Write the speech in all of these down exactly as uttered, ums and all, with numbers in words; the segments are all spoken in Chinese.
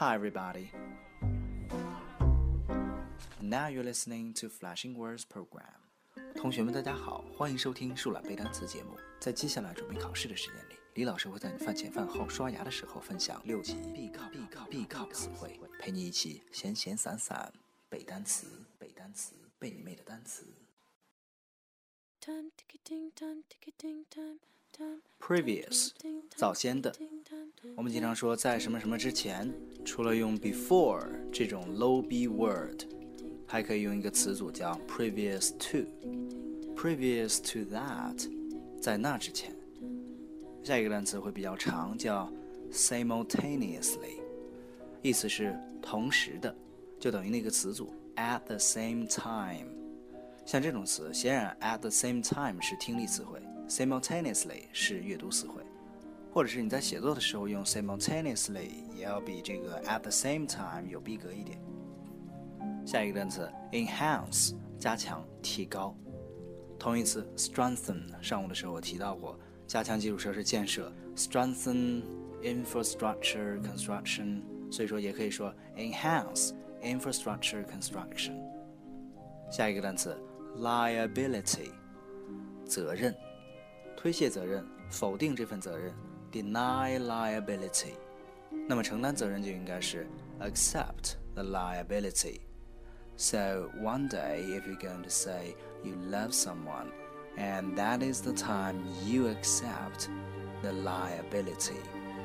Hi everybody. Now you're listening to Flashing Words Program. 同学们大家好，欢迎收听树懒背单词节目。在接下来准备考试的时间里，李老师会在你饭前饭后刷牙的时候分享六级必考必考必考词汇，陪你一起闲闲散散背单词，背单词，背你妹的单词。Previous 早先的，我们经常说在什么什么之前，除了用 before 这种 low B word， 还可以用一个词组叫 previous to previous to that 在那之前。下一个单词会比较长，叫 simultaneously， 意思是同时的，就等于那个词组 at the same time。像这种词，显然 at the same time 是听力词汇， simultaneously 是阅读词汇，或者是你在写作的时候用 simultaneously 也要比这个 at the same time 有逼格一点。下一个单词 enhance 加强提高，同义词 strengthen 上午的时候我提到过，加强基础设施建设 strengthen infrastructure construction， 所以说也可以说 enhance infrastructure construction。 下一个单词 liability 责任，推卸责任，否定这份责任 deny liability， 那么承担责任就应该是 accept the liability。 So one day if you're going to say you love someone, and that is the time you accept the liability。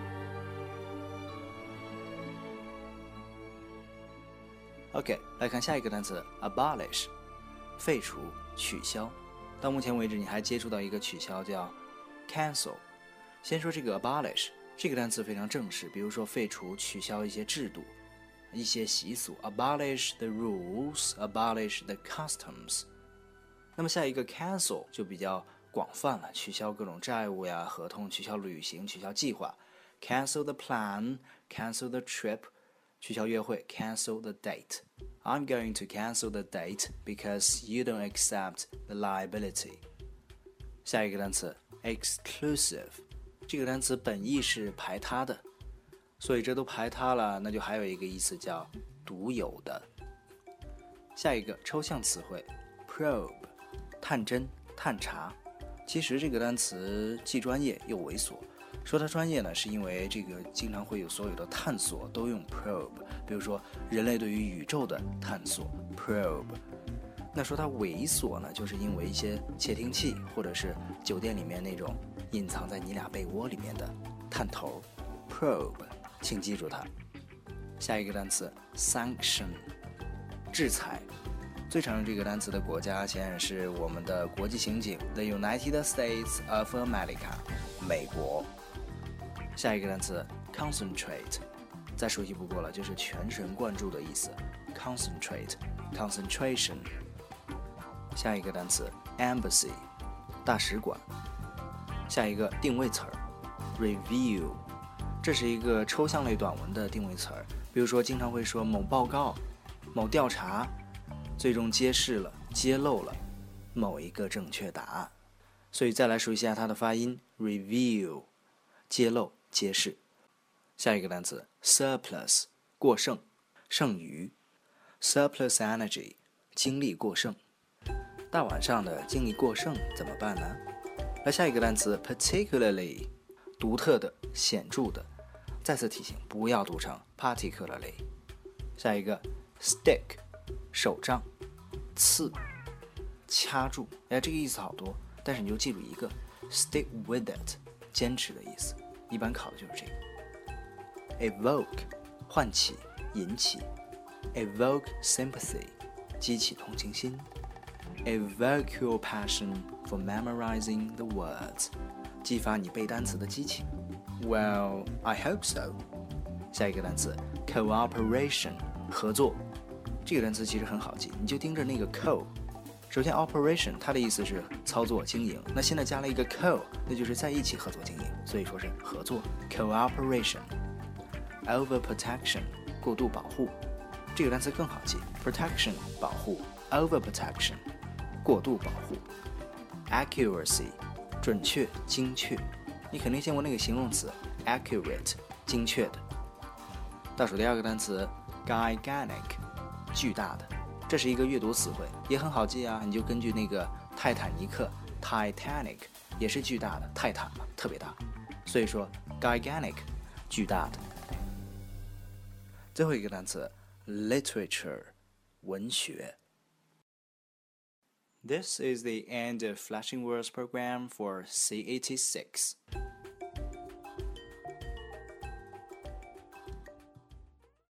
OK， 来看下一个单词 abolish 废除取消。到目前为止你还接触到一个取消叫 cancel。 先说这个 abolish 这个单词非常正式，比如说废除取消一些制度一些习俗 abolish the rules abolish the customs。 那么下一个 cancel 就比较广泛了，取消各种债务呀合同，取消旅行，取消计划 cancel the plan cancel the trip， 取消约会 cancel the date。 I'm going to cancel the date because you don't accept the liability。 下一个单词 exclusive， 这个单词本意是排他的，所以这都排他了，那就还有一个意思叫独有的。下一个抽象词汇 probe 探针探查，其实这个单词既专业又猥琐。说它专业呢，是因为这个经常会有所有的探索都用 probe， 比如说人类对于宇宙的探索 probe。 那说它猥琐呢，就是因为一些窃听器或者是酒店里面那种隐藏在你俩被窝里面的探头 probe， 请记住它。下一个单词 sanction 制裁，最常用这个单词的国家显然是我们的国际刑警 The United States of America 美国。下一个单词 concentrate 再熟悉不过了，就是全神贯注的意思 concentrate concentration。 下一个单词 embassy 大使馆。下一个定位词儿 review， 这是一个抽象类短文的定位词儿，比如说经常会说某报告某调查最终揭示了揭露了某一个正确答案，所以再来熟悉一下它的发音 review 揭露揭示。下一个单词 surplus 过剩剩余 surplus energy 精力过剩。大晚上的精力过剩怎么办呢？来下一个单词 particularly 独特的显著的，再次提醒不要读成 particularly。 下一个 stick 手杖刺掐住，哎，这个意思好多，但是你就记住一个 stick with it 坚持的意思，一般考的就是这个。 evoke 唤起引起 evoke sympathy 激起同情心 evoke your passion for memorizing the words 激发你背单词的激情。 Well, I hope so。 下一个单词 cooperation 合作，这个单词其实很好记，你就盯着那个 co。 首先 operation 它的意思是操作经营，那现在加了一个 co， 那就是在一起合作经营，所以说是合作 cooperation。 overprotection 过度保护，这个单词更好记 protection 保护 overprotection 过度保护。 accuracy 准确精确，你肯定见过那个形容词 accurate 精确的。 倒数第二个单词 gigantic， 巨大的，这是一个阅读词汇，也很好记啊，你就根据那个泰坦尼克 Titanic 也是巨大的，泰坦嘛，特别大，所以说 gigantic 巨大的。最后一个单词 literature 文学。This is the end of Flashing Words program for C eighty-six.